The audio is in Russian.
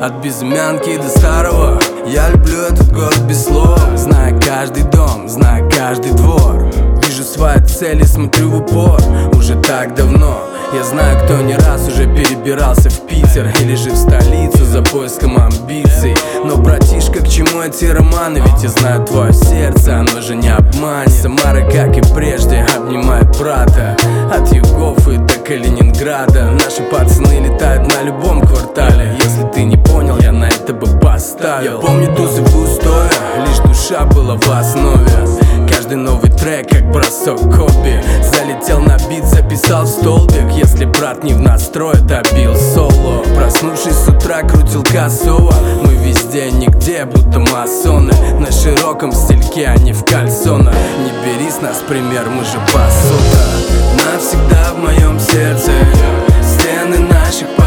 От безымянки до старого. Я люблю этот город без слов. Знаю каждый дом, знаю каждый двор. Вижу свои цели, смотрю в упор. Уже так давно я знаю, кто не раз уже перебирался в Питер или же в столицу за поиском амбиций. Но, братишка, к чему эти романы? Ведь я знаю твое сердце, оно же не обманет. Самара, как и прежде, обнимает брата. От югов и до Калининграда. Наши пацаны летают на любом квартале. Если ты не понял, я на это бы поставил. Я помню тусы пустое, лишь душа была в основе. Каждый новый трек, как бросок хобби. Залетел на бит, записал в столбик. Если брат не в настрой, добил соло. Проснувшись с утра, крутил косово. Мы везде, нигде, будто масоны. На широком стильке, а не в кальсонах. Не бери с нас пример, мы же басота. Навсегда в моем сердце стены наших